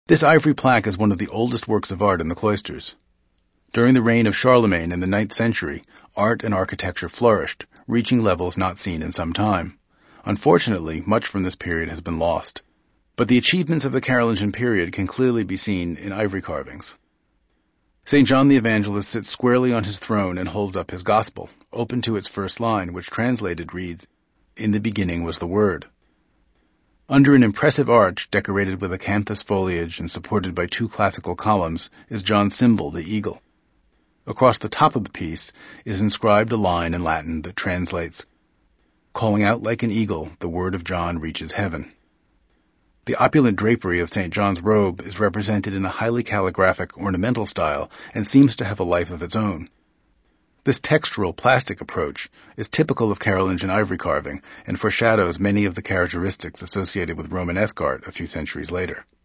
This ivory plaque is one of the oldest works of art in the cloisters. During the reign of Charlemagne in the 9th century, art and architecture flourished, reaching levels not seen in some time. Unfortunately, much from this period has been lost. But the achievements of the Carolingian period can clearly be seen in ivory carvings. St. John the Evangelist sits squarely on his throne and holds up his Gospel, open to its first line, which translated reads, "In the beginning was the Word." Under an impressive arch decorated with acanthus foliage and supported by 2 classical columns is John's symbol, the eagle. Across the top of the piece is inscribed a line in Latin that translates, "Calling out like an eagle, the word of John reaches heaven." The opulent drapery of St. John's robe is represented in a highly calligraphic ornamental style and seems to have a life of its own. This textural plastic approach is typical of Carolingian ivory carving and foreshadows many of the characteristics associated with Romanesque art a few centuries later.